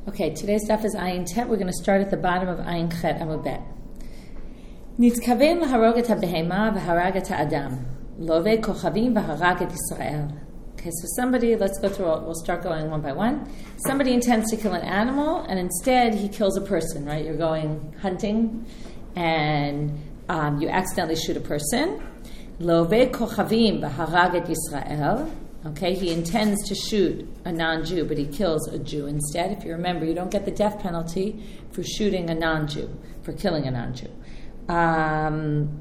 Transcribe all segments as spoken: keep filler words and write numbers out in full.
Okay, today's stuff is Ayin Tet. We're going to start at the bottom of Ayin Chet Amud Bet. Nitzkaven laharog et habehema v'harag et ha'adam lovei kochavim v'harag et Yisrael. Okay, so somebody, let's go through, we'll start going one by one. Somebody intends to kill an animal, and instead he kills a person, right? You're going hunting, and um, you accidentally shoot a person. Lovei kochavim v'harag et Yisrael. Okay, he intends to shoot a non-Jew, but he kills a Jew instead. If you remember, you don't get the death penalty for shooting a non-Jew, for killing a non-Jew. Um,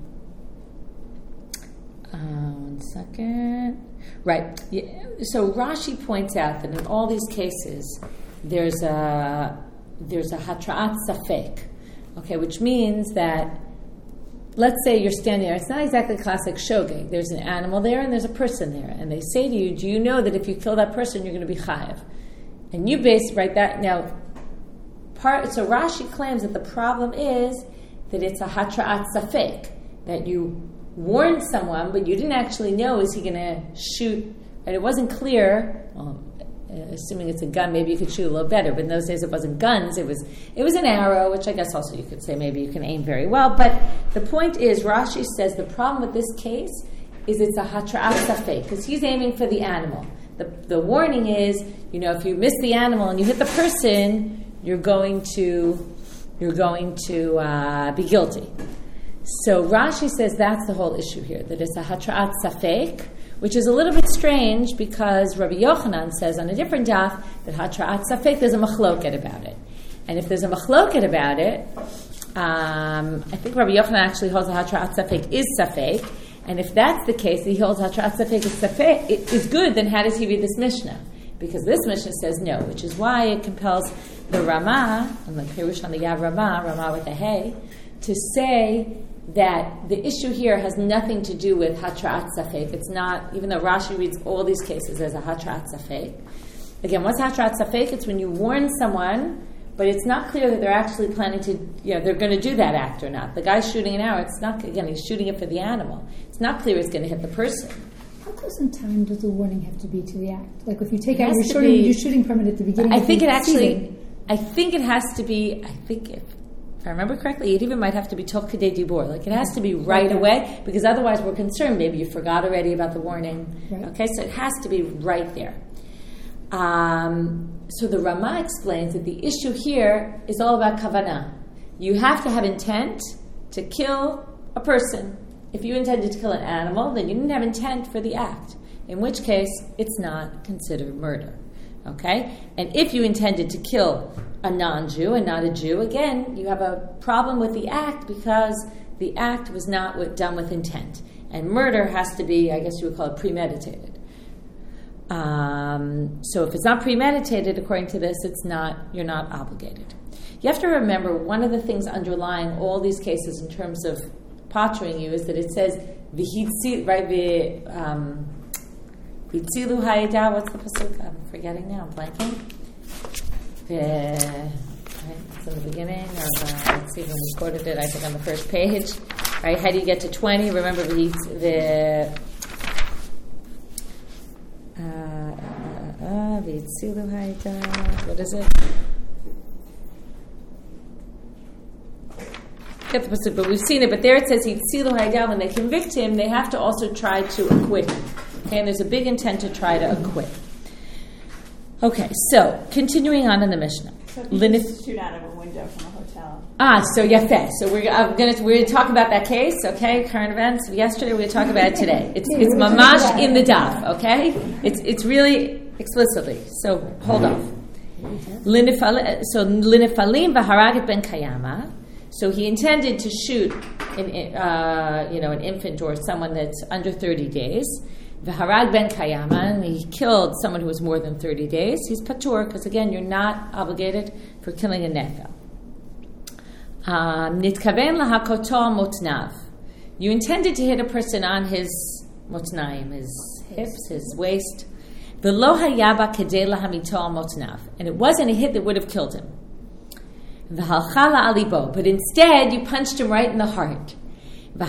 uh, one second. Right. Yeah. So Rashi points out that in all these cases, there's a there's a hatra'at safek. Okay, which means that, let's say you're standing there. It's not exactly classic shogeg. There's an animal there and there's a person there. And they say to you, do you know that if you kill that person, you're going to be chayav? And you base, right, that, now, part, so Rashi claims that the problem is that it's a hatra'at safek, that you warned someone, but you didn't actually know, is he going to shoot? And it wasn't clear, well, assuming it's a gun, maybe you could shoot a little better. But in those days, it wasn't guns. It was it was an arrow, which I guess also you could say maybe you can aim very well. But the point is, Rashi says the problem with this case is it's a hatra'at safek, because he's aiming for the animal. The the warning is, you know, if you miss the animal and you hit the person, you're going to you're going to uh, be guilty. So Rashi says that's the whole issue here, that it's a hatra'at safek, which is a little bit strange because Rabbi Yochanan says on a different daf that hatra'at safek, there's a machloket about it. And if there's a machloket about it, um, I think Rabbi Yochanan actually holds that hatra'at safek is safek. And if that's the case, he holds hatra'at safek is safek, it is good, then how does he read this Mishnah? Because this Mishnah says no, which is why it compels the Ramah, and the Pirush on the Yav Ramah, Ramah with a Hey, to say that the issue here has nothing to do with hatra'at safek. It's not, even though Rashi reads all these cases as a hatra'at safek. Again, what's hatra'at safek? It's when you warn someone, but it's not clear that they're actually planning to, you know, they're going to do that act or not. The guy's shooting an arrow. It's not, again, he's shooting it for the animal. It's not clear it's going to hit the person. How close in time does the warning have to be to the act? Like if you take out, you're shooting, you're shooting from it at the beginning. I of think the it actually, season. I think it has to be, I think if, If I remember correctly, it even might have to be toch kedei dibur. Like it has to be right okay. away, because otherwise we're concerned. Maybe you forgot already about the warning. Right. Okay, so it has to be right there. Um, so the Ramah explains that the issue here is all about kavanah. You have to have intent to kill a person. If you intended to kill an animal, then you didn't have intent for the act, in which case it's not considered murder. Okay? And if you intended to kill a non-Jew and not a Jew, again, you have a problem with the act because the act was not done with intent. And murder has to be, I guess you would call it premeditated. Um, so if it's not premeditated, according to this, it's not, you're not obligated. You have to remember, one of the things underlying all these cases in terms of pottering you is that it says, v'hitzi, right, v'hitzi, um, Vitzilu hayda, what's the pasuk? I'm forgetting now, I'm blanking. The, right, it's in the beginning, or the, let's see when we quoted it, I think on the first page. Right, how do you get to twenty? Remember the, the Vitzilu hayda, what is it? Get the pasuk, but we've seen it, but there it says, Vitzilu hayda, when they convict him, they have to also try to acquit him. Okay, and there's a big intent to try to acquit. Okay, so continuing on in the Mishnah. So if you Linif- just shoot out of a window from a hotel. Ah, so yafeh. So we're I'm gonna we're gonna talk about that case. Okay, current events. Yesterday we're gonna talk about it today. It's it's mamash in the daf. Okay, it's it's really explicitly. So hold off. Linifal- so linifalim v'haraget ben kayama. So he intended to shoot an uh, you know an infant or someone that's under thirty days. V'harag ben kayama, and he killed someone who was more than thirty days. He's patur, because again, you're not obligated for killing a nefel. Nitkaven lahakoto motnav. You intended to hit a person on his motnaim, his hips, his waist. V'lo hayaba kedei lahamito motnav, and it wasn't a hit that would have killed him. V'halchala alibo, but instead you punched him right in the heart. And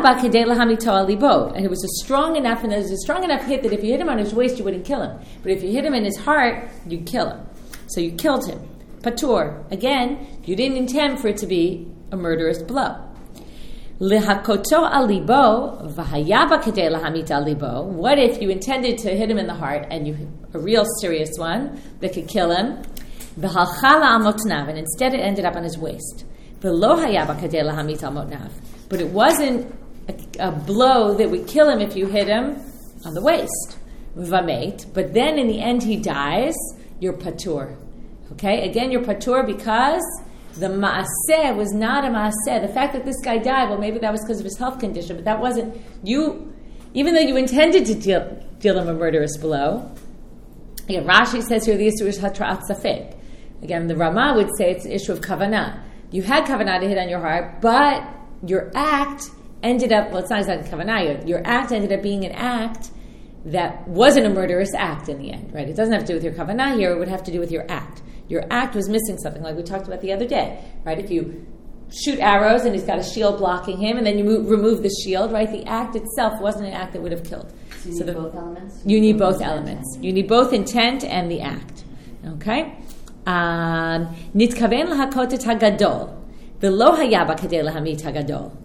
it was a strong enough, and it was a strong enough hit that if you hit him on his waist, you wouldn't kill him. But if you hit him in his heart, you'd kill him. So you killed him. patur. Again, you didn't intend for it to be a murderous blow. Lihakoto alibo v'hayaba kadei lahamit alibo. What if you intended to hit him in the heart and you a real serious one that could kill him? V'halchala amotnav, and instead it ended up on his waist. V'lo hayaba kadei lahamit amotnav. But it wasn't a, a blow that would kill him if you hit him on the waist. V'meit. But then in the end he dies. You're patur. Okay, again you're patur because the ma'aseh was not a ma'aseh. The fact that this guy died, well, maybe that was because of his health condition, but that wasn't you. Even though you intended to deal, deal him a murderous blow. Again, Rashi says here the issue is hatra'at safek. Again, the Rama would say it's an issue of kavanah. You had kavanah to hit on your heart, but your act ended up, well, it's not exactly kavanah. Your act ended up being an act that wasn't a murderous act in the end, right? It doesn't have to do with your kavanah here. It would have to do with your act. Your act was missing something, like we talked about the other day, right? If you shoot arrows and he's got a shield blocking him, and then you move, remove the shield, right? The act itself wasn't an act that would have killed. So you so need the, both elements? You need both, both elements. You need both intent and the act. Okay? Nitkaven lahakot et hagadol, v'lo hayaba kadei lahamit hagadol.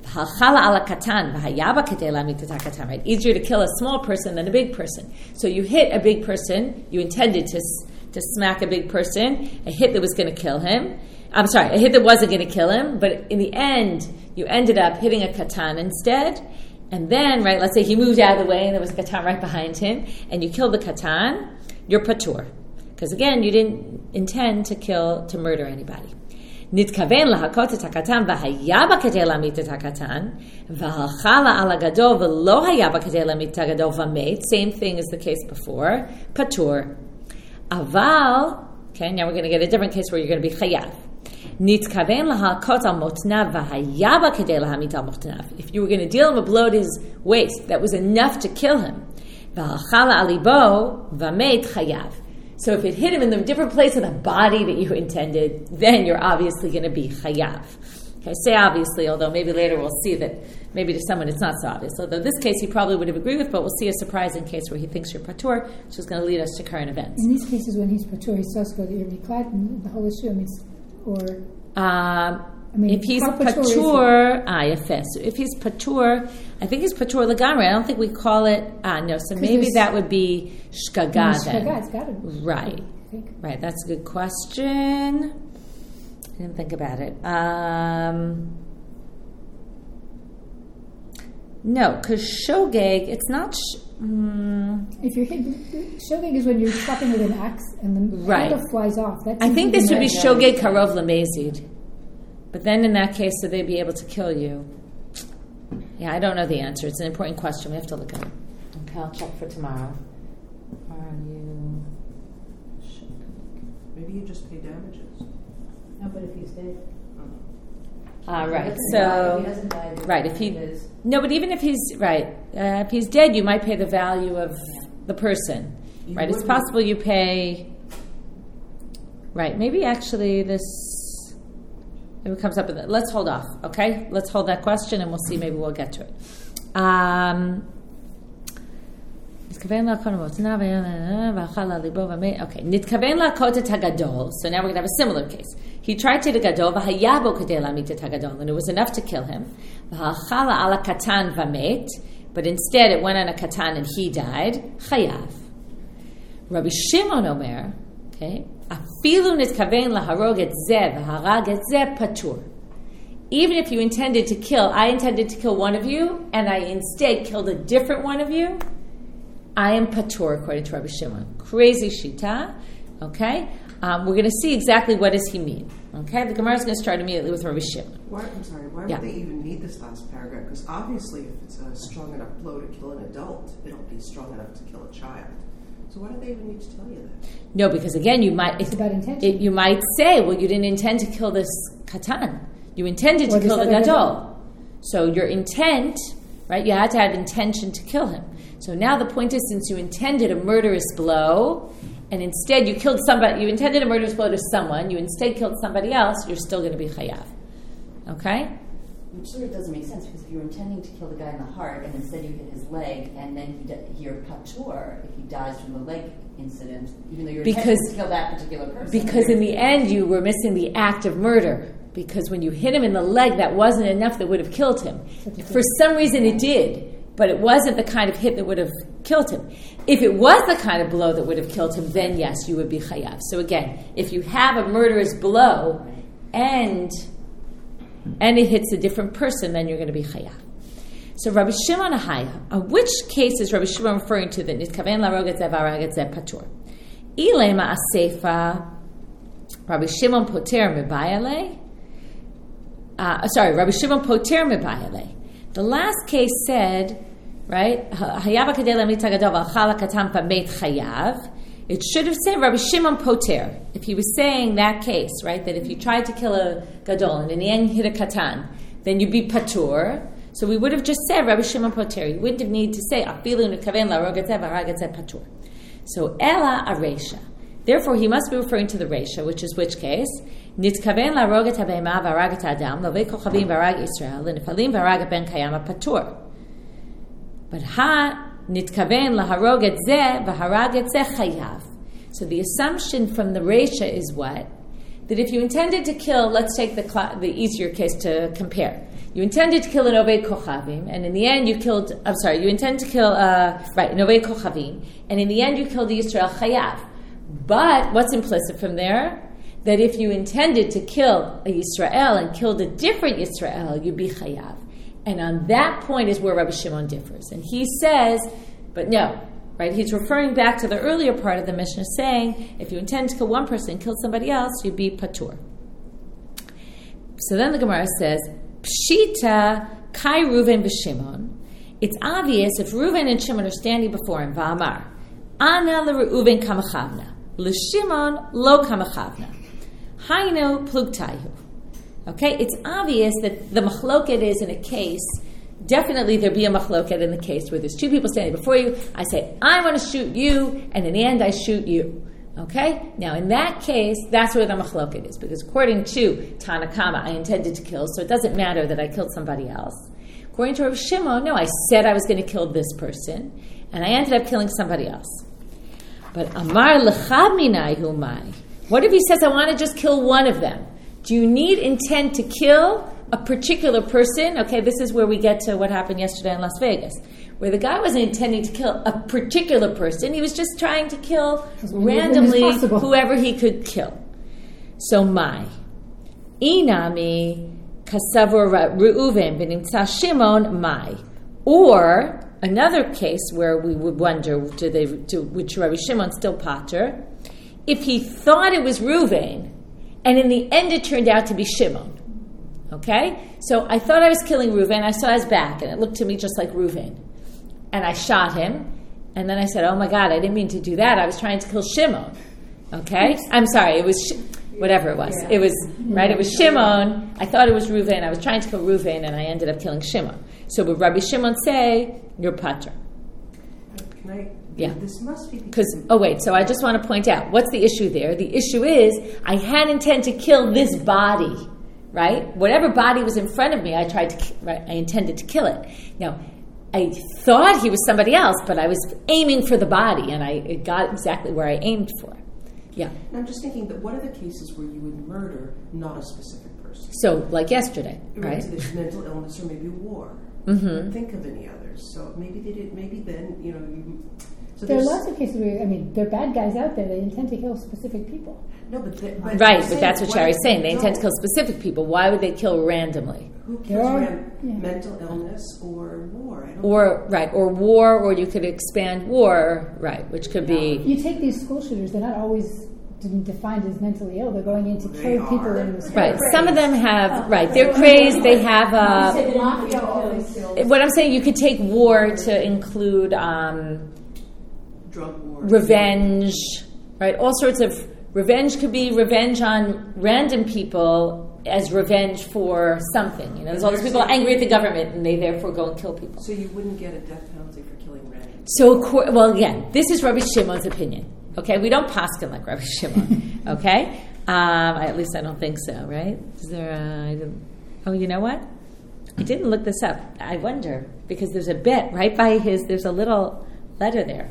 Right? Easier to kill a small person than a big person. So you hit a big person, you intended to to smack a big person, a hit that was going to kill him. I'm sorry, a hit that wasn't going to kill him, but in the end, you ended up hitting a katan instead. And then, right, let's say he moved out of the way and there was a katan right behind him, and you killed the katan, you're patur. Because again, you didn't intend to kill, to murder anybody. נתכוון להכות את הקטן והיה בה כדי להמית את הקטן והלכה על הגדול ולא היה בה כדי להמית את הגדול ומת, same thing as the case before, פטור. אבל, okay, now we're going to get a different case where you're going to be חייב. נתכוון להכות על מותניו והיה בה כדי להמית על מותניו. If you were going to deal him a blow to his waist, that was enough to kill him. והלכה על ליבו ומת חייב. So if it hit him in the different place of the body that you intended, then you're obviously going to be chayav. Okay, say obviously, although maybe later we'll see that maybe to someone it's not so obvious. Although this case he probably would have agreed with, but we'll see a surprising case where he thinks you're patur, which is going to lead us to current events. In these cases, when he's patur, he's supposed to go to your miklad, and the whole issue means, or... Um, I mean, if he's how patur, patur, ah, yafeh. So if he's patur, I think he's patur legamre. I don't think we call it, ah, no, so maybe that would be shkaga no, then. Shkaga, it's got to be. Right, right, that's a good question. I didn't think about it. Um, no, because shogeg, it's not... Sh- mm, if you're hit, shogeg is when you're chopping with an axe and the right. handle flies off. That's I think this would be nice. shogeg karov lamezid. But then in that case, would they be able to kill you? Yeah, I don't know the answer. It's an important question. We have to look at it. Okay, I'll check for tomorrow. Are you... Maybe you just pay damages. No, but if he's dead. Ah, uh, right. If So, he doesn't die, right. If he, is, no, but even if he's right, uh, if he's dead, you might pay the value of the person. You right. It's wouldn't. possible you pay. Right. Maybe actually this. Maybe it comes up with it. Let's hold off. Okay. Let's hold that question, and we'll see. Maybe we'll get to it. Um, Okay, nitkaven lakot et hagadol. So now we're going to have a similar case. He tried to the gadol, v'hayabo kadei lamit et hagadol, and it was enough to kill him. V'halchala ala katan v'met, but instead it went on a katan and he died. Chayav. Rabbi Shimon Omer, okay, afilu nitkaven laharog et zeh v'harag et zeh patur. Even if you intended to kill, I intended to kill one of you, and I instead killed a different one of you, I am patur, according to Rabbi Shimon. Crazy shita. Okay? Um, we're going to see exactly what does he mean. Okay? The Gemara is going to start immediately with Rabbi Shimon. Why, I'm sorry, why Yeah. would they even need this last paragraph? Because obviously if it's a strong enough blow to kill an adult, it'll be strong enough to kill a child. So why do they even need to tell you that? No, because again, you might... It's about intention. It, you might say, well, you didn't intend to kill this katan. You intended to Or kill the this other gadol. So your intent, right, you had to have intention to kill him. So now the point is, since you intended a murderous blow, and instead you killed somebody, you intended a murderous blow to someone, you instead killed somebody else, you're still going to be chayav. Okay? which sort of doesn't make sense, because if you're intending to kill the guy in the heart and instead you hit his leg and then he di- you're patur, if he dies from the leg incident, even though you're Because- intending to kill that particular person. Because in the end, you were missing the act of murder. Because when you hit him in the leg, that wasn't enough that would have killed him. For some reason, it did, but it wasn't the kind of hit that would have killed him. If it was the kind of blow that would have killed him, then yes, you would be chayav. So again, if you have a murderous blow and and it hits a different person, then you're going to be chayav. So Rabbi Shimon Ahaya, on which case is Rabbi Shimon referring to the nitkaven larog et zeh v'harag et zeh patur? Ilei ma'asefa Rabbi Shimon poter mebayale. Uh, sorry, Rabbi Shimon poter mebayale. The last case said, right, Hayav kadei lemita gadol v'achal hakatam v'met chayav. It should have said Rabbi Shimon poter. If he was saying that case, right, that if you tried to kill a gadol and in the end hit a katan, then you'd be patur. So we would have just said Rabbi Shimon poter. You wouldn't have needed to say afilu nitkaven larog et zeh v'harag et zeh patur. So ela aresha. Therefore, he must be referring to the resha, which is which case? Nitkaven larog et habehema v'harag et adam lovei kochavim v'harag Israel l'nefalim v'harag ben kayama patur. But ha nitkaven laharog et zeh v'harag et zeh chayav. So the assumption from the resha is what? That if you intended to kill, let's take the cl- the easier case to compare. You intended to kill an Ovei Kochavim, and in the end you killed, I'm sorry, you intended to kill, uh, right, an Ovei Kochavim, and in the end you killed the Yisrael Chayav. But what's implicit from there? That if you intended to kill a Yisrael and killed a different Yisrael, you'd be Chayav. And on that point is where Rabbi Shimon differs. And he says, but no, right, he's referring back to the earlier part of the Mishnah saying, if you intend to kill one person and kill somebody else, you'd be Patur. So then the Gemara says, Pshita kai Reuven v'Shimon. It's obvious if Reuven and Shimon are standing before him, Va'amar, Ana l'Reuven kamachavna, l'Shimon lo kamachavna, Hainu plugtayu. Okay, it's obvious that the machloket is in a case, definitely there'd be a machloket in the case where there's two people standing before you. I say, I want to shoot you, and in the end I shoot you. Okay? Now, in that case, that's where the machloket is, because according to Tanakama, I intended to kill, so it doesn't matter that I killed somebody else. According to Rav Shimon, no, I said I was going to kill this person, and I ended up killing somebody else. But Amar l'chad minai humai. What if he says, I want to just kill one of them? Do you need intent to kill a particular person? Okay, this is where we get to what happened yesterday in Las Vegas, where the guy wasn't intending to kill a particular person. He was just trying to kill randomly whoever he could kill. So my inami kasavur Reuven v'nimtza Shimon my. Or another case where we would wonder, do they, do, which Rabbi Shimon still pater, if he thought it was Reuven, and in the end it turned out to be Shimon. Okay? So I thought I was killing Reuven, I saw his back, and it looked to me just like Reuven. And I shot him, and then I said, oh my God, I didn't mean to do that. I was trying to kill Shimon. Okay? I'm sorry, it was, Sh- whatever it was. Yeah. It was, right, it was Shimon. I thought it was Reuven. I was trying to kill Reuven, and I ended up killing Shimon. So would Rabbi Shimon say, you're pater? Can I? Yeah. This must be because, oh wait, so I just want to point out, what's the issue there? The issue is, I had intent to kill this body, right? Whatever body was in front of me, I tried to, right, I intended to kill it. Now, I thought he was somebody else, but I was aiming for the body, and I it got exactly where I aimed for. Yeah. And I'm just thinking that what are the cases where you would murder not a specific person? So, like yesterday, right? right? So there's mental illness or maybe war. Mm-hmm. I can't think of any others. So maybe they did. Maybe then you know you. So there are lots of cases where, I mean, there are bad guys out there that intend to kill specific people. No, but, they, but right, but that's what Shari's saying. They no. intend to kill specific people. Why would they kill randomly? Who kills are, ran- yeah. mental illness or war? I don't or know. Right, or war, or you could expand war, right, which could yeah. be. You take these school shooters; they're not always defined as mentally ill. They're going in to They kill are. people in the school. Right, some of them have. Right, they're crazed. They have. Uh, what I'm saying, you could take war to include. Um, Drug war. Revenge, right? All sorts of revenge could be revenge on random people as revenge for something. You know, there's all these people angry at the government, and they therefore go and kill people. So you wouldn't get a death penalty for killing random. So, well, again, this is Rabbi Shimon's opinion. Okay, we don't paskin like Rabbi Shimon. Okay, um, I, at least I don't think so. Right? Is there? A, I didn't, oh, you know what? I didn't look this up. I wonder because there's a bit right by his. There's a little letter there.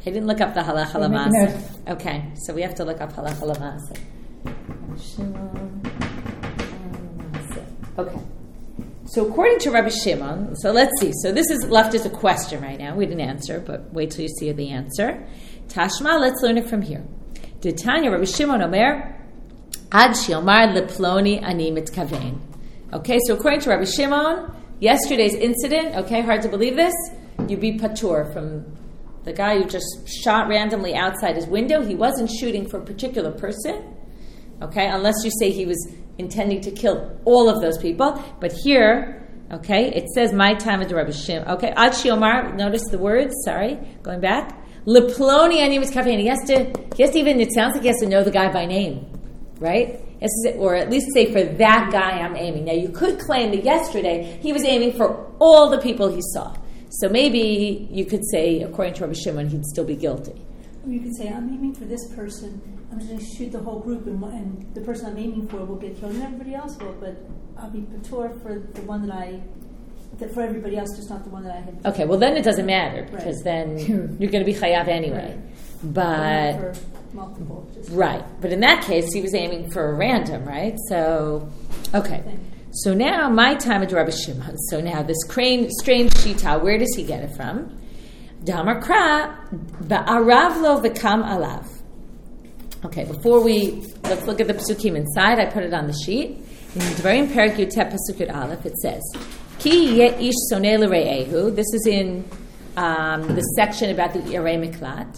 I didn't look up the halacha We'll make a l'maaseh. Okay, so we have to look up halacha l'maaseh. Rabbi Shimon, l'maaseh. Okay. So according to Rabbi Shimon, so let's see. So this is left as a question right now. We didn't answer, but wait till you see the answer. Tashma, let's learn it from here. D'Tanya, Rabbi Shimon Omer, Ad Shiomar leploni ani mitkavein. Okay, so according to Rabbi Shimon, yesterday's incident, okay, hard to believe this, you be patur from the guy who just shot randomly outside his window. He wasn't shooting for a particular person, okay, unless you say he was intending to kill all of those people. But here, okay, it says, my time of the Rabbi Shimon. Okay, Ad Shiomar, notice the words, sorry, going back. Leploni ani mitkavein. He has to, he has to even, it sounds like he has to know the guy by name, right? Or at least say, for that guy I'm aiming. Now, you could claim that yesterday he was aiming for all the people he saw. So maybe you could say, according to Rabbi Shimon, he'd still be guilty. Or you could say, I'm aiming for this person. I'm just going to shoot the whole group, and, and the person I'm aiming for will get killed, and everybody else will. But I'll be patur for the one that I, for everybody else, just not the one that I had. Okay, well then it doesn't matter, because Right. then you're going to be chayav anyway. Right. But... For multiple. Just Right, but in that case, he was aiming for a random, right? So, okay. So now, my time at Rabbi Shimon. So now, this crane, strange shita, where does he get it from? Damar kra, ba'aravlo v'kam alav. Okay, before we, let's look at the psukim inside. I put it on the sheet. In Dvarim Perek Yuteh Pasuk Yud Aleph, it says, Ki yeh ish sonei l're'ehu. This is in um, the section about the Irei Miklat.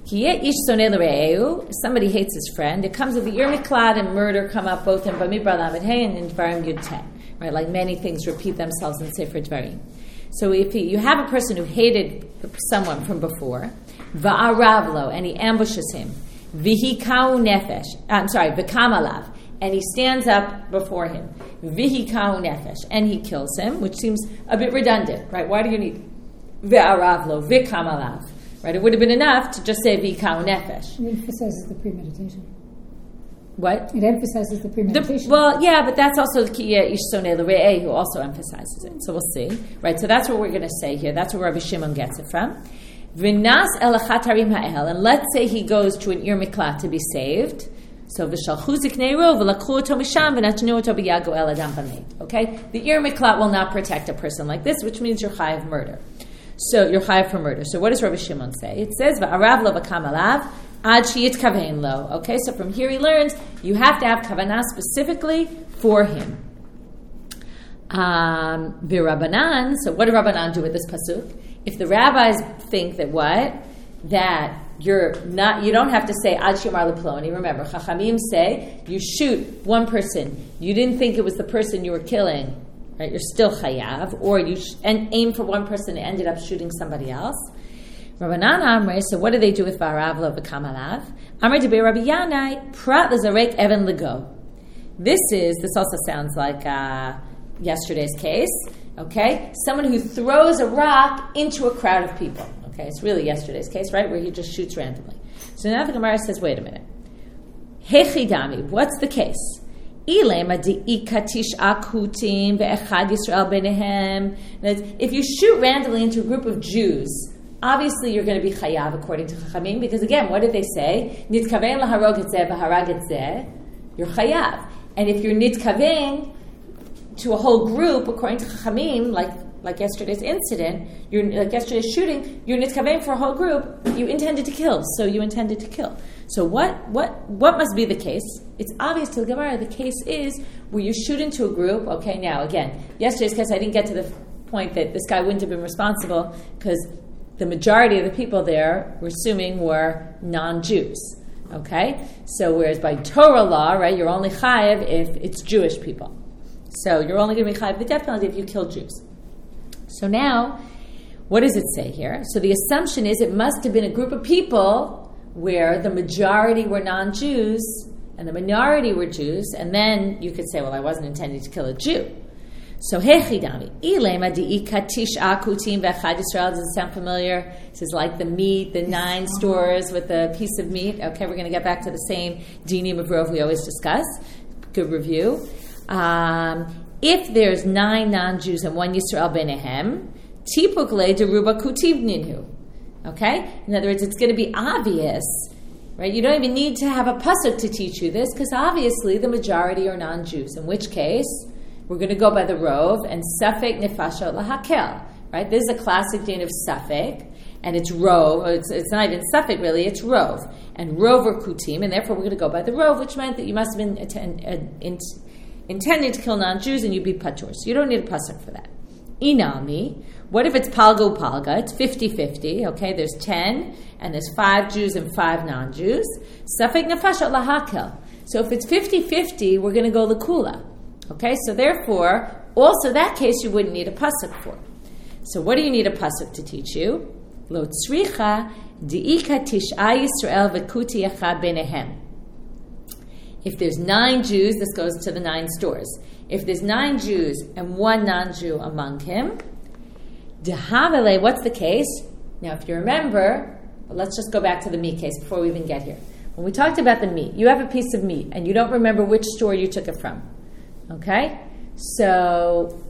If somebody hates his friend, it comes with the Ir Miklat and murder come up both in Bamidbar Lamed Hey and in Dvarim Yud Teh. Right, like many things repeat themselves in Sefer Dvarim. So if he, you have a person who hated someone from before, Va'aravlo, and he ambushes him, Vihikau Nefesh, I'm sorry, V'kam alav, and he stands up before him, Vihikau Nefesh, and he kills him, which seems a bit redundant, right? Why do you need Va'aravlo, V'kam alav? Right, it would have been enough to just say V'kau Nefesh. It emphasizes the premeditation. What? It emphasizes the premeditation. The, well, yeah, but that's also the Ki Ish Sonei L'Re'eh, who also emphasizes it. So we'll see. Right, so that's what we're going to say here. That's where Rabbi Shimon gets it from. V'nas el chatarim ha'el, and let's say he goes to an Ir Miklat to be saved. So v'shalchu ziknei ro v'lakchu oto misham v'natnu oto b'yago el adam b'meid. Okay, the Ir Miklat will not protect a person like this, which means you're chayav murder. So you're chayav for murder. So what does Rabbi Shimon say? It says va'arav lo v'kam alav ad sheyit kavein lo. Okay, so from here he learns you have to have kavanah specifically for him. Um, V'Rabbanan. So what do Rabbanan do with this pasuk? If the rabbis think that what that you're not, you don't have to say ad shemar leploni. Remember, Chachamim say you shoot one person. You didn't think it was the person you were killing. Right, you're still chayav, or you sh- and aim for one person and ended up shooting somebody else. Rabbanan Amre, so what do they do with Va'aravlo v'kam alav? Amre debei Rabbi Yanai, prat l'zarek even lego. This is, this also sounds like uh, yesterday's case, okay? Someone who throws a rock into a crowd of people. Okay, it's really yesterday's case, right, where he just shoots randomly. So now the Gemara says, wait a minute. Hechidami, what's the case? If you shoot randomly into a group of Jews, obviously you're going to be chayav according to Chachamim, because again, what did they say? Nitkavein laharog et zeh v'harag et zeh. You're chayav. And if you're nitkavein to a whole group, according to Chachamim, like like yesterday's incident, you're like yesterday's shooting, you're nitkavein for a whole group, you intended to kill, so you intended to kill. So what what what must be the case? It's obvious to the Gemara. The case is where you shoot into a group. Okay, now again, yesterday's case, I didn't get to the point that this guy wouldn't have been responsible because the majority of the people there, we're assuming, were non-Jews. Okay, so whereas by Torah law, right, you're only chayav if it's Jewish people. So you're only going to be chayav the death penalty if you kill Jews. So now, what does it say here? So the assumption is it must have been a group of people where the majority were non-Jews and the minority were Jews, and then you could say, well, I wasn't intending to kill a Jew. So, hechidami, ilema di'ika tish'a kutim ve'echad Yisrael. Does it sound familiar? This is like the meat, the nine stores with a piece of meat. Okay, we're going to get back to the same dinim of rov we always discuss. Good review. Um, if there's nine non-Jews and one Yisrael benehem, tipuk le deruba kutiv ninhu. Okay? In other words, it's going to be obvious, right? You don't even need to have a pasuk to teach you this, because obviously the majority are non-Jews, in which case we're going to go by the rov, and safek nefashot lahakel, right? This is a classic din of safek, and it's rov, it's, it's not even safek really, it's rov. And rov are kutim, and therefore we're going to go by the rov, which meant that you must have been attend, uh, in, intending to kill non-Jews, and you'd be patur. So you don't need a pasuk for that. Inami, what if it's palgo palga? It's fifty-fifty, okay? There's ten, and there's five Jews and five non-Jews. Safek nefashot lahakel. So if it's fifty-fifty, we're going to go lakula. Okay, so therefore, also that case you wouldn't need a pasuk for. So what do you need a pasuk to teach you? Lo tzricha di'ika tish'a Yisrael v'kuti echad benehem. If there's nine Jews, this goes to the nine stores. If there's nine Jews and one non-Jew among him, dehavele, what's the case? Now, if you remember, well, let's just go back to the meat case before we even get here. When we talked about the meat, you have a piece of meat and you don't remember which store you took it from. Okay? So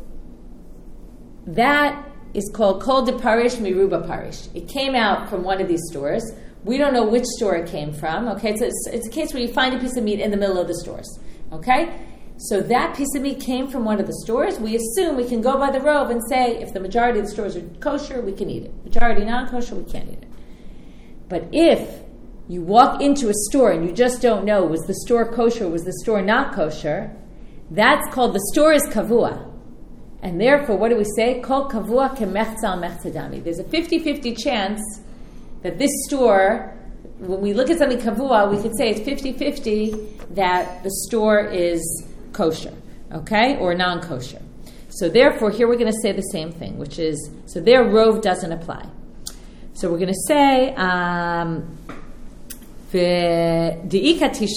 that is called kol de parish miruba parish. It came out from one of these stores. We don't know which store it came from. Okay? So it's, it's a case where you find a piece of meat in the middle of the stores. Okay? So that piece of meat came from one of the stores. We assume we can go by the rov and say if the majority of the stores are kosher, we can eat it. Majority non-kosher, we can't eat it. But if you walk into a store and you just don't know, was the store kosher, was the store not kosher, that's called, the store is kavua. And therefore, what do we say? Kol kavua kemechza mechzadami. There's a fifty-fifty chance that this store, when we look at something kavua, we could say it's fifty-fifty that the store is kosher, okay, or non-kosher. So therefore, here we're going to say the same thing, which is, so their rov doesn't apply. So we're going to say, um, now in this case,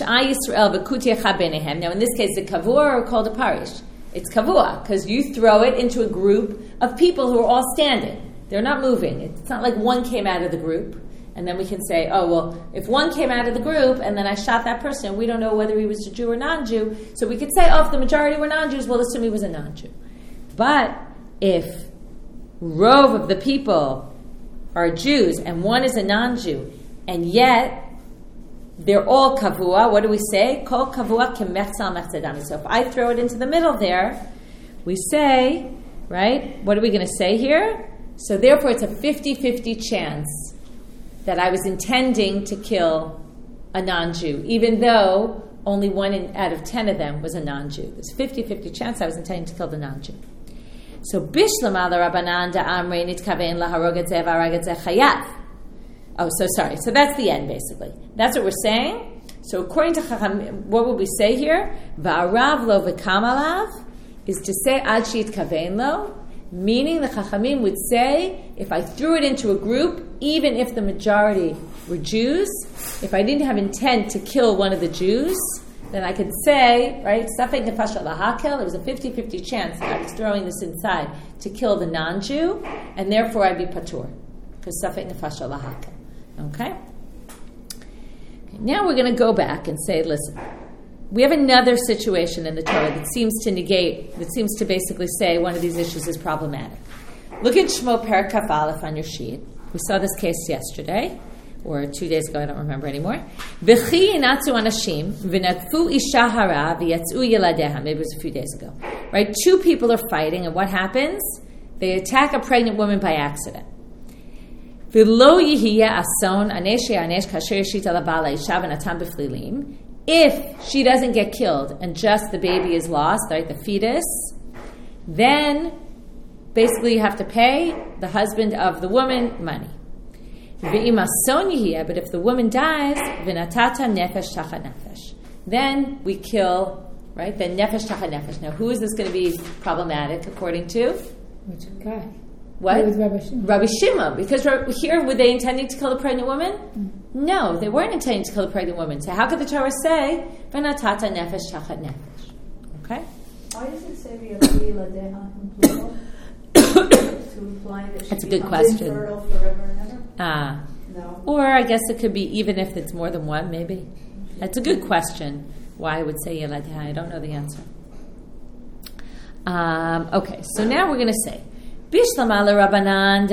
the kavua are called a parish. It's kavua, because you throw it into a group of people who are all standing. They're not moving. It's not like one came out of the group, and then we can say, oh, well, if one came out of the group, and then I shot that person, we don't know whether he was a Jew or non-Jew, so we could say, oh, if the majority were non-Jews, we'll assume he was a non-Jew. But if rov of the people are Jews, and one is a non-Jew, and yet they're all kavua, what do we say? Kol kavua kemechzal mechzadami. So if I throw it into the middle there, we say, right, what are we going to say here? So therefore it's a fifty-fifty chance that I was intending to kill a non-Jew, even though only one in, out of ten of them was a non-Jew. There's a fifty-fifty chance I was intending to kill the non-Jew. So bishlam ala rabbanan da amrei nitkavein laharog et zeh v'harag et zeh chayav. Oh, so sorry. So that's the end, basically. That's what we're saying. So according to Chacham, what would we say here? Va'arav lo v'kamalav is to say ad she'it kavein lo, meaning the Chachamim would say, if I threw it into a group, even if the majority were Jews, if I didn't have intent to kill one of the Jews, then I could say, right, safek nefashot lahakel, there was a fifty-fifty chance that I was throwing this inside to kill the non-Jew, and therefore I'd be patur, because safek nefashot lahakel. Okay? Okay? Now we're going to go back and say, listen, we have another situation in the Torah that seems to negate, that seems to basically say one of these issues is problematic. Look at Shmo Perek Kaf Aleph on your sheet. We saw this case yesterday, or two days ago, I don't remember anymore. V'chi yinatzu anashim v'natfu isha hara v'yatzu yeladeha. Maybe it was a few days ago. Right? Two people are fighting, and what happens? They attack a pregnant woman by accident. V'lo yihiyeh ason anesh yanesh kasher yishit ala ba'al ha'isha v'natan b'flilim. If she doesn't get killed and just the baby is lost, right, the fetus, then basically you have to pay the husband of the woman money. But if the woman dies, then we kill, right, then nefesh tachat nefesh. Now who is this going to be problematic according to? Which guy? What? With Rabbi Shimon. Rabbi Shimon. Because here, were they intending to kill a pregnant woman? Mm. No, they weren't intending to kill a pregnant woman. So how could the Torah say, v'natata nefesh tachat nefesh? Okay? Why does it say v'yeladeha in plural? To imply that she That's a good question. Infertile forever and ever? Ah. No. Or I guess it could be even if it's more than one, maybe. That's a good question. Why I would say yeladeha. I don't know the answer. Um, okay, so now we're going to say, Bishlama l'Rabbanan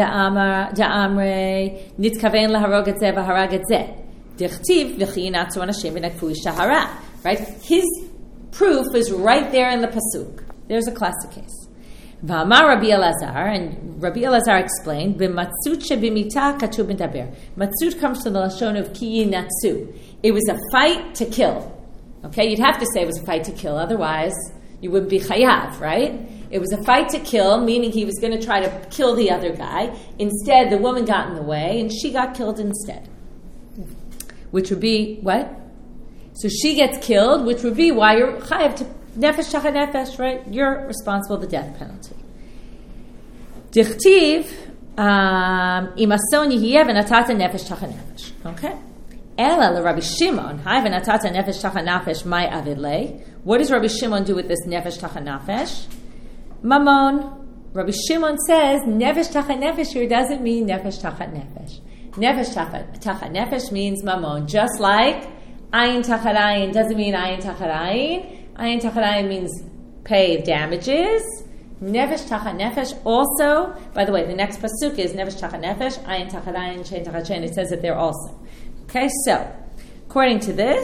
da'amre nitkaven laharog et zeh v'harag et zeh. Dichtiv v'chi yinatzu anashim v'nakfu isha hara. Right? His proof is right there in the pasuk. There's a classic case. V'amar Rabbi Elazar, and Rabbi Elazar explained, b'matzut shebimita katu b'daber. Matzut comes from the lashon of ki yinatzu. It was a fight to kill. Okay, you'd have to say it was a fight to kill, otherwise you wouldn't be chayav, right? It was a fight to kill, meaning he was going to try to kill the other guy. Instead, the woman got in the way, and she got killed instead. Which would be, what? So she gets killed, which would be why you're chayav to nefesh tachat nefesh, right? You're responsible for the death penalty. Dichtiv, im ason yihyev v'natata nefesh tachat nefesh. Okay? Ela l'Rabbi Shimon, hai v'natata nefesh tachat nefesh mai avid lei. What does Rabbi Shimon do with this nefesh tachat nefesh? Mamon. Rabbi Shimon says nefesh tachat nefesh here doesn't mean nefesh tachat nefesh. Nefesh tachat nefesh means mamon, just like ayin tachat ayin doesn't mean ayin tachat ayin. Ayin tachat ayin means pay damages. Nefesh tachat nefesh also, by the way, the next pasuk is nefesh tachat nefesh, ayin tachat ayin, shein tachat shein. It says it there also. Okay, so according to this,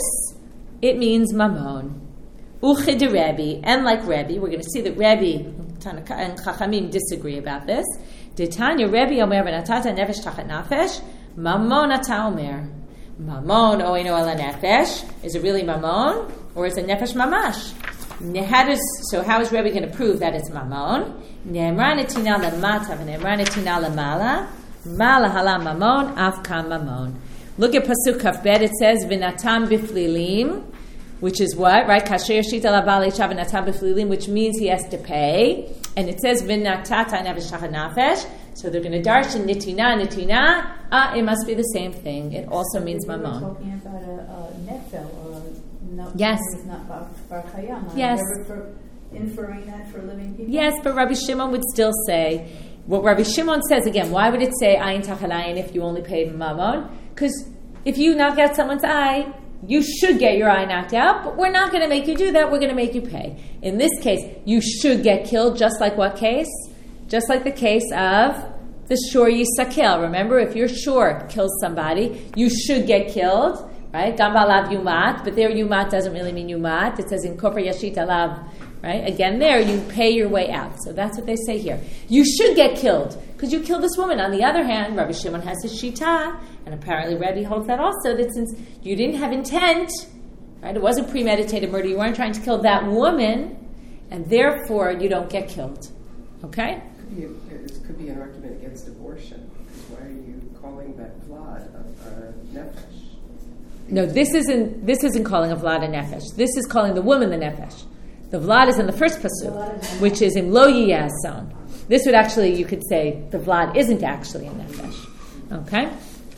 it means mamon. Uchid Rebbe, and like Rebbe, we're going to see that Rebbe and Chachamim disagree about this. D'Tanya Rebbe omer v'natata nefesh tachat nefesh, mamon ata omer. Mamon oinu ala nefesh. Is it really mamon, or is it nefesh mamash? How does, so how is Rebbe going to prove that it's mamon? Ne'emra netina lemata v'ne'emra netina lemala. Mala hala mamon, afka mamon. Look at pasuk kaf bet. It says v'natam biflilim, which is what, right? Kasher shita labali shav v'natam biflilim, which means he has to pay. And it says v'natata nefesh tachat nefesh. So they're going to darshan nitina, nitina. Ah, it must be the same thing. It also means mamon. We're talking about a, a nefel, or not, yes. It's not bar, bar chayam. Yes. For inferring that for living people. Yes, but Rabbi Shimon would still say, what Rabbi Shimon says again, why would it say ayin tachat ayin if you only paid mamon? Because if you knock out someone's eye, you should get your eye knocked out, but we're not going to make you do that. We're going to make you pay. In this case, you should get killed, just like what case? Just like the case of the shor yisakil. Remember, if your shor kills somebody, you should get killed, right? Gam ba'alav yumat, but there yumat doesn't really mean yumat. It says in kofar yashit alav, right? Again, there you pay your way out. So that's what they say here. You should get killed because you killed this woman. On the other hand, Rabbi Shimon has his shita, and apparently Rebbe holds that also, that since you didn't have intent, right? It wasn't premeditated murder. You weren't trying to kill that woman, and therefore you don't get killed. Okay? Could be a, it could be an argument against abortion. Why are you calling that vlad a, a nefesh? No, this isn't. This isn't calling a vlad a nefesh. This is calling the woman the nefesh. The vlad is in the first pasuk, which is in lo yiyeh son. This would actually, you could say, the vlad isn't actually a nefesh. Okay?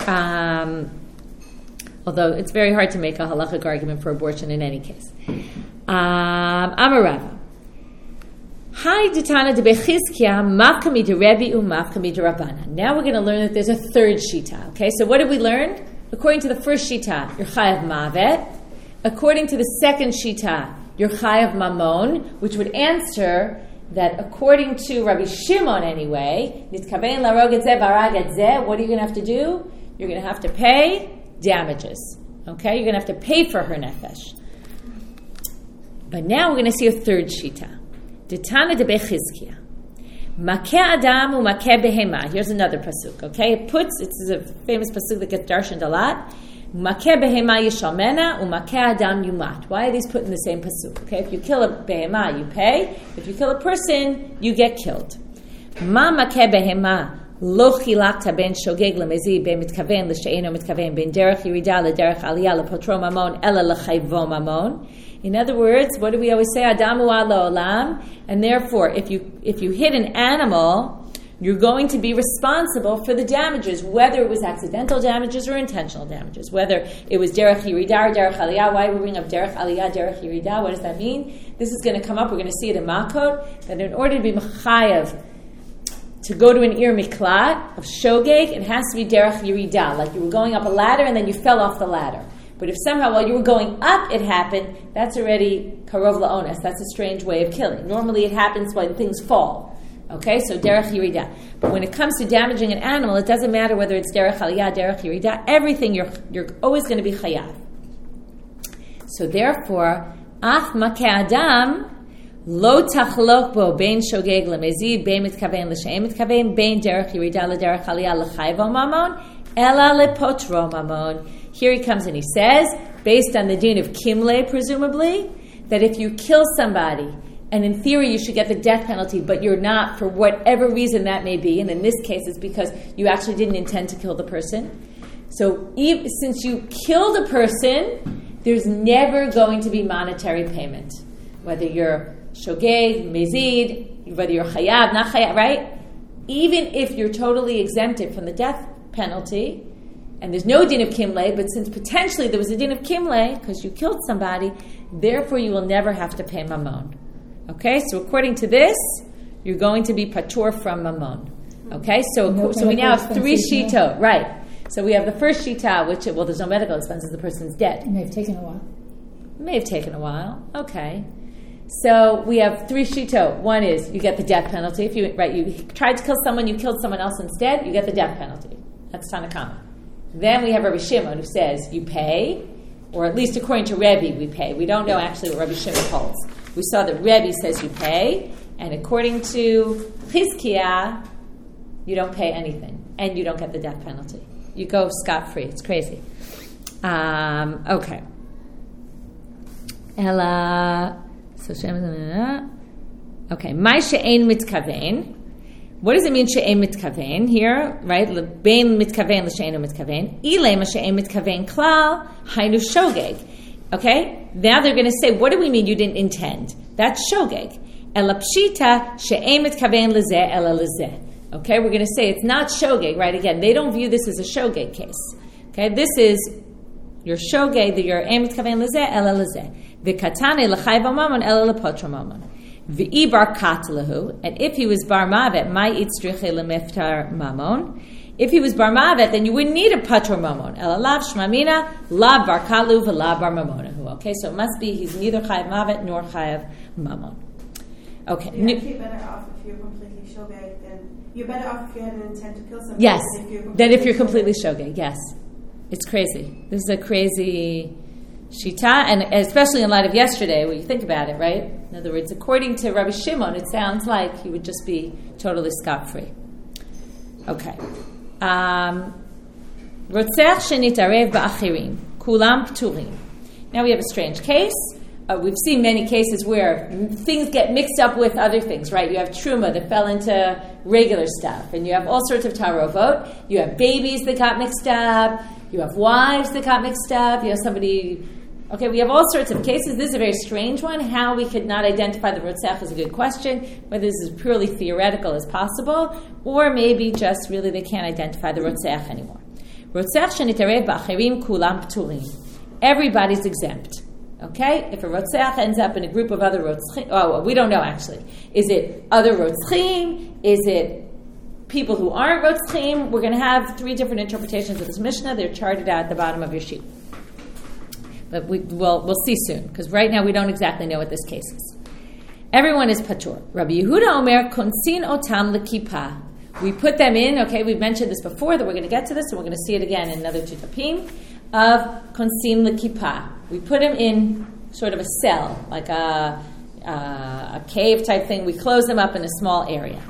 Um, although it's very hard to make a halachic argument for abortion in any case. Um, Amarava. Hi, Ditana de Bechizkia, Mafkami de Rebbe u Mafkami de Rabbana. Now we're going to learn that there's a third shita. Okay, so what did we learn? According to the first shita, you're chayav mavet. According to the second shita, you're chayav mamon, which would answer that according to Rabbi Shimon anyway, nitkavein larog et zeh varag et zeh, what are you going to have to do? You're going to have to pay damages. Okay, you're going to have to pay for her nefesh. But now we're going to see a third shita. Ditana de Bechizkia. Makeh adam u makeh behema. Here's another pasuk. Okay, it puts, it's a famous pasuk that gets darshaned a lot. Makeh behema yishalmena u makeh adam yumat. Why are these put in the same pasuk? Okay, if you kill a behema, you pay. If you kill a person, you get killed. Ma makeh behema lo chilakta ben shogeg lemezi ben mitkaven l'she'eno mitkaven ben derech yirida l'derech aliyah lepotro mamon ela l'chayvo mamon. In other words, what do we always say? Adamu ala olam. And therefore, if you if you hit an animal, you're going to be responsible for the damages, whether it was accidental damages or intentional damages, whether it was derech yirida or derech aliyah. Why are we bring up derech aliyah, derech yirida? What does that mean? This is going to come up. We're going to see it in Makot, that in order to be mechayev, to go to an ir miklat of shogeg, it has to be derech yirida, like you were going up a ladder and then you fell off the ladder. But if somehow while you were going up it happened, that's already karov la'ones. That's a strange way of killing. Normally it happens when things fall. Okay, so derech yirida. But when it comes to damaging an animal, it doesn't matter whether it's derech aliyah, derech yirida. Everything you're you're always going to be chayav. So therefore, af makeh adam lo tachlok bo bein shogeg lemezid bein mitkaven l'she'em mitkaven bein derech yirida l'derech aliyah l'chayv mamon ela lepotro mamon. Here he comes and he says, based on the din of kimle, presumably, that if you kill somebody, and in theory you should get the death penalty, but you're not for whatever reason that may be, and in this case it's because you actually didn't intend to kill the person. So even, since you killed a person, there's never going to be monetary payment. Whether you're shogeg, mezid, whether you're chayav, not chayav, right? Even if you're totally exempted from the death penalty, and there's no din of kimle, but since potentially there was a din of kimle, because you killed somebody, therefore you will never have to pay mamon. Okay, so according to this, you're going to be patur from mamon. Okay, so No so we now have three expenses, shita, right? So we have the first shita, which, well, there's no medical expenses, the person's dead. It may have taken a while. It may have taken a while. Okay. So we have three shito. One is you get the death penalty. If you right, you tried to kill someone, you killed someone else instead, you get the death penalty. That's Tanakama. Then we have Rabbi Shimon who says you pay, or at least according to Rebbe, we pay. We don't know actually what Rabbi Shimon holds. We saw that Rebbe says you pay, and according to Chizkiah, you don't pay anything, and you don't get the death penalty. You go scot-free. It's crazy. Um, okay. Ella. So okay. My she'ein mitkaven. What does it mean she'ein mitkaven here? Right? Bein mitkaven l'she'ein mitkaven. Ilay ma she'ein mitkaven klal hainu shogeg. Okay. Now they're going to say, what do we mean you didn't intend? That's shogeg. Ela pshita she'ein mitkaven lezeh ela lezeh. Okay, we're going to say it's not shogeg, right? Again, they don't view this as a shogeg case. Okay, this is your shogeg, that you're emet kaven lezeh, ela lezeh. V'katane l'chayv mamon, ela lepotra mamon. V'i bar katlahu, and if he was bar mavet, my itzriche lemiftar mamon. If he was bar mavet, then you wouldn't need a patra mamon. Ela lav shmamina, lav bar katlu, v'lav bar mamonahu. Okay, so it must be he's neither chayav mavet nor chayav mamon. Okay. You're actually better off if you're completely shogeg than you're better off if you had an intent to kill somebody. Yes, than if you're than if you're completely shogeg. shogeg. Yes, it's crazy. This is a crazy shita, and especially in light of yesterday, when you think about it, right? In other words, according to Rabbi Shimon, it sounds like he would just be totally scot-free. Okay. Um, Rotzeach shenitarev ba'achirim, kulam pturim. Now we have a strange case. Uh, we've seen many cases where things get mixed up with other things, right? You have truma that fell into regular stuff, and you have all sorts of tarovot. You have babies that got mixed up. You have wives that got mixed up. You have somebody... Okay, we have all sorts of cases. This is a very strange one. How we could not identify the Rotzach is a good question. Whether this is purely theoretical as possible, or maybe just really they can't identify the Rotzach anymore. Rotzach shenitarev ba'achirim kulam pturim. Everybody's exempt. Okay? If a Rotzach ends up in a group of other Rotzchim, oh, we don't know actually. Is it other Rotzchim? Is it people who aren't Rotzchim? We're going to have three different interpretations of this Mishnah. They're charted out at the bottom of your sheet. But we, we'll, we'll see soon, because right now we don't exactly know what this case is. Everyone is patur. Rabbi Yehuda Omer, konsin otam lekippah. We put them in, okay, we've mentioned this before, that we're going to get to this, and we're going to see it again in another tutapim, of konsin lekippah. We put them in sort of a cell, like a, uh, a cave type thing. We close them up in a small area.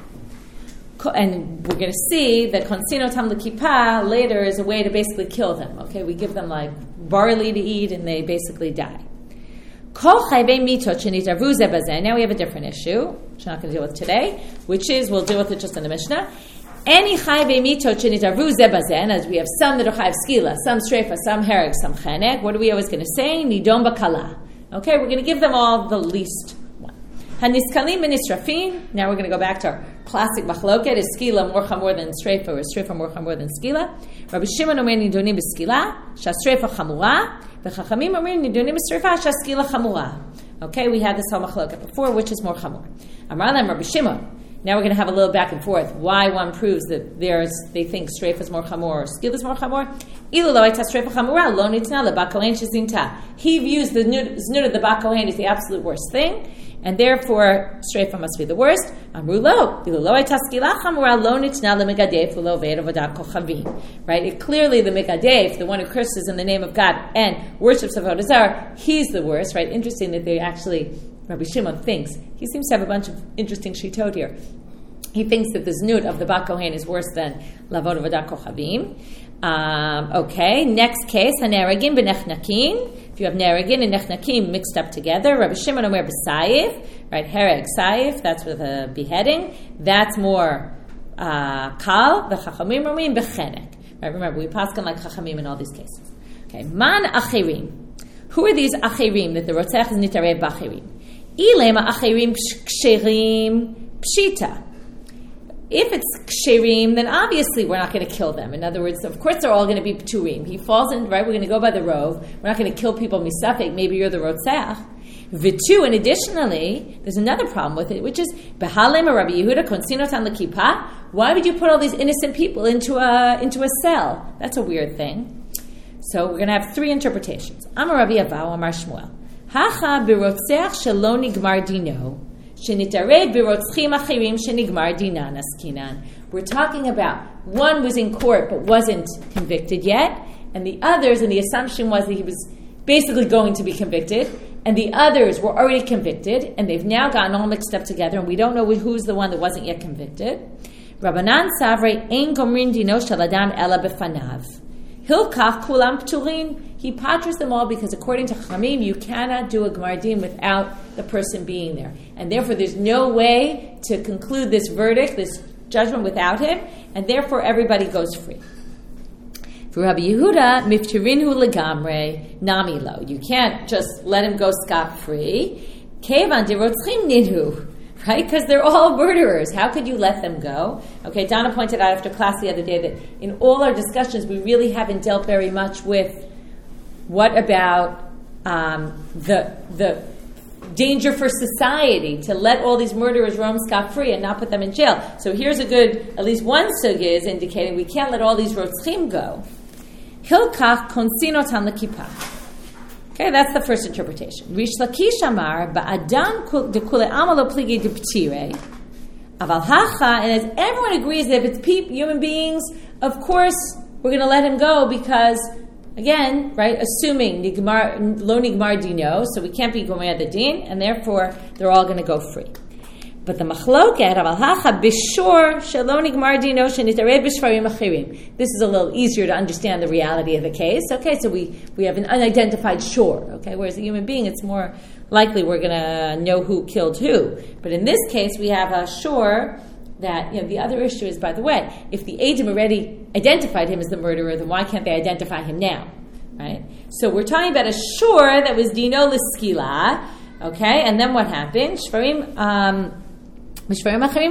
And we're going to see that konsin otam lekippah later is a way to basically kill them, okay? We give them like barley to eat, and they basically die. Now we have a different issue, which we're not going to deal with today, which is, we'll deal with it just in the Mishnah. Any chayvei mitot shenitavu ze bazen, as we have some that are chayv skila, some streifa, some hereg, some chenek. What are we always going to say? Nidon bakala. Okay, we're going to give them all the least one. Haniskalim minisrafin. Now we're going to go back to our classic machloket. Is skila more chamor than streifa, or is streifa more chamor than skila? Rabbi Shimon omer nidonim b'skila, shastreifa chamura. The chachamim omer nidonim b'streifa, shaskila chamura. Okay, we had this whole machloket before. Which is more chamor? Amar lem Rabbi Shimon. Now we're going to have a little back and forth. Why one proves that there's, they think streifa is more chamor or skila is more chamor. Ilu lo aita streifa chamura lo nitna lebakohen shezinta. He views the znut of the bakohen as the absolute worst thing, and therefore streifa must be the worst. Amru lo, lo itaskilach amra lo nitna lemegadef lo ve'ed avodat kochavim. Right? It clearly the megadef, the one who curses in the name of God and worships avodah zarah, he's the worst. Right? Interesting that they actually, Rabbi Shimon thinks he seems to have a bunch of interesting shitot here. He thinks that the znut of the Bat Kohen is worse than lavod avodat kochavim. Um, okay, next case, haneragim b'nechnakim. If you have neragin and nechnakim mixed up together, Rabbi Shimon omer b'sayif, right? Hereg sayif, that's with a beheading. That's more uh, kal. The chachamim omrim b'chenek. Right? Remember, we paskin like chachamim in all these cases. Okay, man achirim. Who are these achirim that the rotzach is nitarev b'achirim? Ilema achirim ksherim pshita. If it's ksherim, then obviously we're not going to kill them. In other words, of course they're all going to be pturim. He falls in, right? We're going to go by the rove. We're not going to kill people misafek. Maybe you're the rotzach. V'tu, and additionally, there's another problem with it, which is behalem or Rabbi Yehuda konsinotan l'kippah. Why would you put all these innocent people into a into a cell? That's a weird thing. So we're going to have three interpretations. Amar Rabbi Avahu, Amar Shmuel. Hacha b'rotzach shelo nigmar dino. We're talking about one was in court but wasn't convicted yet, and the others, and the assumption was that he was basically going to be convicted, and the others were already convicted, and they've now gotten all mixed up together, and we don't know who's the one that wasn't yet convicted. Rabbanan Savrei ein gomrin dino shel adam ela befanav. Hilkach kulam pturin. He patras them all because according to Chamim, you cannot do a Gemar Din without the person being there. And therefore there's no way to conclude this verdict, this judgment without him, and therefore everybody goes free. For Rabbi Yehuda, miftirinhu legamre nami lo. You can't just let him go scot-free. Kevan derotzchim nidhu. Right? Because they're all murderers. How could you let them go? Okay, Donna pointed out after class the other day that in all our discussions, we really haven't dealt very much with what about um, the the danger for society to let all these murderers roam scot-free and not put them in jail. So here's a good, at least one sugya is indicating we can't let all these rotzchim go. Hilkach konsinotan l'kippah. Okay, that's the first interpretation. Rish Lakish Amar ba'adam dekule amalo pligi deptire aval hacha, and as everyone agrees that if it's peop, human beings, of course we're going to let him go because, again, right, assuming nigmar, lo nigmar dino, so we can't be gomer the din, and therefore they're all going to go free. But the machloket aval hacha bishur shelo nigmar dino shenitarev b'shvarim achirim. This is a little easier to understand the reality of the case. Okay, so we, we have an unidentified shore. Okay, whereas a human being, it's more likely we're going to know who killed who. But in this case, we have a shore that, you know, the other issue is, by the way, if the agent already identified him as the murderer, then why can't they identify him now? Right? So we're talking about a shore that was dino l'skila. Okay, and then what happened? Shvarim. Um, So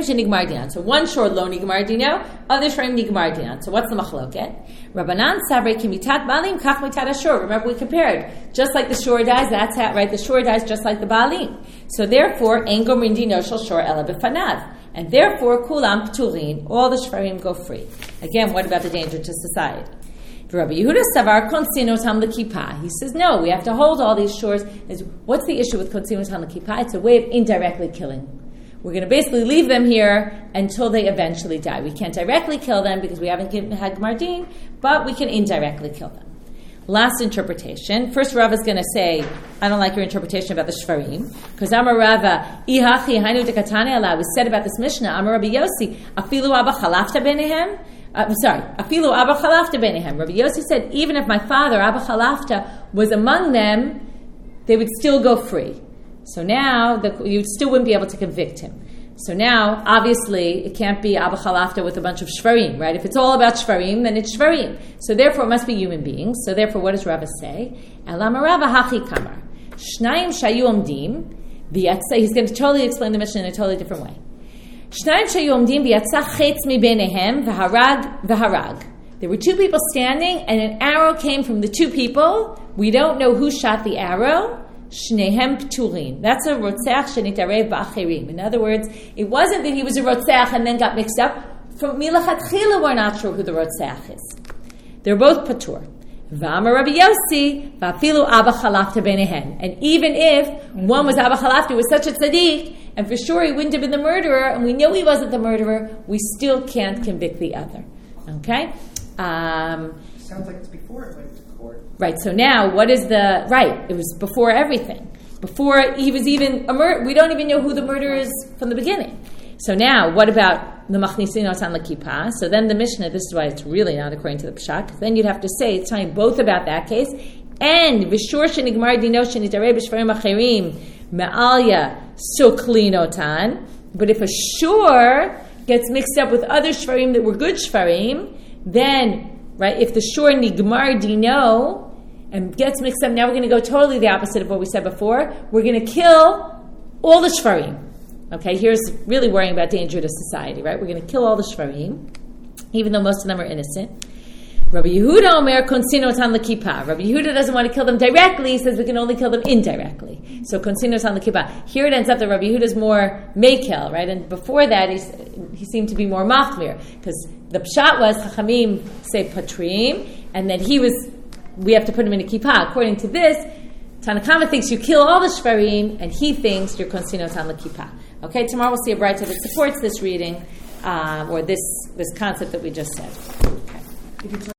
one shore lo nigmar dino, other shore nigmar dino. So what's the machloket? Rabbanan savrei kimitat balim kach mitat ashur. Remember we compared. Just like the shore dies, that's how, right? The shore dies just like the balim. So therefore, ein gomrin dino shel shor ela b'fanav. And therefore, kulam pturin. All the shvarim go free. Again, what about the danger to society? Rabbi Yehuda savar konsinotam l'kippah. He says, no, we have to hold all these shores. What's the issue with konsinotam l'kippah? It's a way of indirectly killing. We're going to basically leave them here until they eventually die. We can't directly kill them because we haven't given, had Gemar Din, but we can indirectly kill them. Last interpretation. First, Rava is going to say, I don't like your interpretation about the Shvarim. Because Amar Rava, Ihachi hainu dekatane ala, was said about this Mishnah, Amar Rabbi Yossi, Afilu abba chalafta benehem? I'm sorry, Afilu abba chalafta benehem. Rabbi Yossi said, even if my father, Abba Chalafta, was among them, they would still go free. So now, the, you still wouldn't be able to convict him. So now, obviously, it can't be Abba Chalafta with a bunch of Shvarim, right? If it's all about Shvarim, then it's Shvarim. So therefore, it must be human beings. So therefore, what does Rava say? Elama Rava hachi kamar. Shnayim shayu omdim. He's going to totally explain the Mishnah in a totally different way. Shnayim shayu omdim v'yatsa chetz mi beinehem v'harag v'harag. There were two people standing, and an arrow came from the two people. We don't know who shot the arrow. Shnehem pturin. That's a rotzeach shenitarev ba'achirim. In other words, it wasn't that he was a rotzeach and then got mixed up. From milachatchila, we're not sure who the rotzeach is. They're both patur. V'amar Rabbi Yossi, v'afilu Abba Chalafta benehen. And even if one was Abba Chalafta, was such a tzaddik, and for sure he wouldn't have been the murderer, and we know he wasn't the murderer, we still can't convict the other. Okay? Um, Sounds like it's before it went to court. right, so now what is the... Right, it was before everything. Before he was even... a mur- We don't even know who the murderer is from the beginning. So now, what about the machnisin otan l'kippah? So then the Mishnah, this is why it's really not according to the Pshat, then you'd have to say, it's telling both about that case, and v'shur shenigmar dino shenitarei b'shvarim acherim me'alya suklin otan. But if a shur gets mixed up with other shvarim that were good shvarim, then, right, if the shur nigmar dino and gets mixed up, now we're going to go totally the opposite of what we said before. We're going to kill all the shvarim. Okay, here's really worrying about danger to society, right? We're going to kill all the shvarim, even though most of them are innocent. Rabbi Yehuda Omer konsino tan l'kippah. Rabbi Yehuda doesn't want to kill them directly. He says we can only kill them indirectly. So konsino tan l'kippah. Here it ends up that Rabbi Yehuda is more mekel, right? And before that, he's, he seemed to be more machmir, because the pshat was chachamim say patrim, and then he was, we have to put him in a kippah. According to this, Tanakama thinks you kill all the shvarim, and he thinks you're konsino tan l'kippah. Okay, tomorrow we'll see a bright that supports this reading, uh, or this this concept that we just said. Okay.